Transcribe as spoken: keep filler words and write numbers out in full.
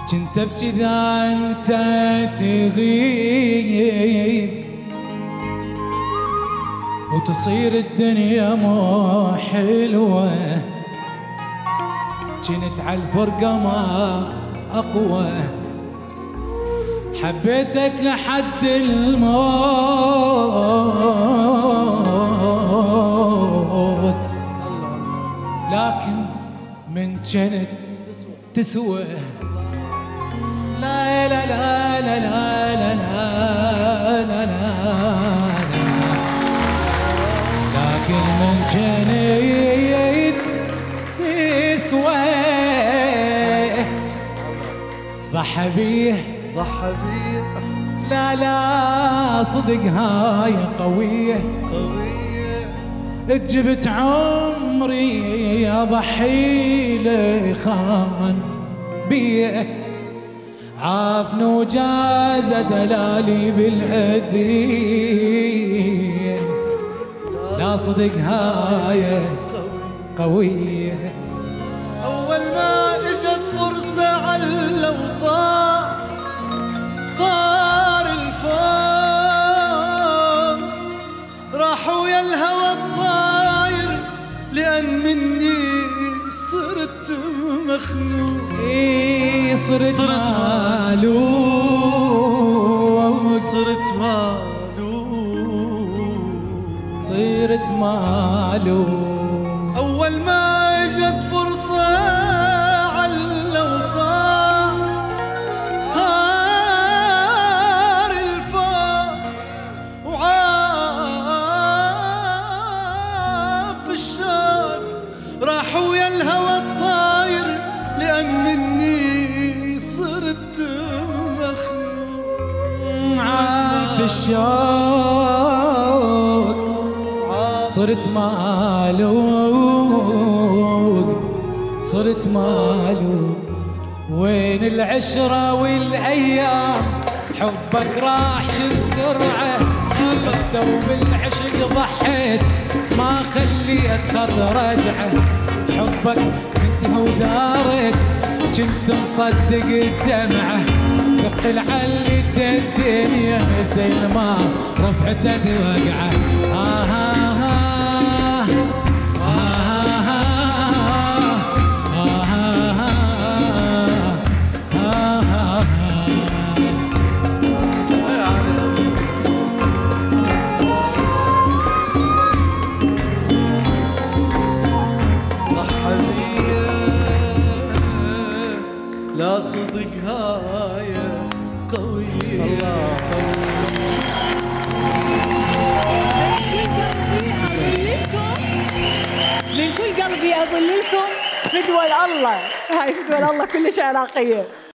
كنت بجذا انت تغيب وتصير الدنيا مو حلوة، كنت عالفرقة ما أقوى، حبيتك لحد الموت، لكن من كنت تسوى لا لا لا لا لا لا لا لا لكن من جنيت تسوى ضحى بيه ضحى بيه لا لا صدق هاي قوية قوية، جبت عمري اضحي لي خان بيه، عافن وجاز دلالي بالأذين، لا صدق هاي قوية. أول ما إجت فرصة علّو طار طار الفوق، راح ويا الهوى الطاير لأن مني صرت مخنوق، إيه صرت مالوق صرت مالوق صرت مالوق. أول ما إجت فرصة علّو طار طار الفوق، وعاف الشوق، راح ويا الهوى الطاير لأن مني صرت مخنوق، عاف الشوق صرت مالوق صرت مالوق. وين العشرة والأيام حبك راح بسرعة، لو بالعشق ضحيت ما خليت خط رجعه، حبك انتهى ودارت كنت مصدق الدمعة، ثقل علت الدنيا مثل ما رفعتت وقعه. آه آه لا صدق هاي قوية الله من كل قلبي أظللكم فدوى الله، هاي فدوى الله كلش عراقية.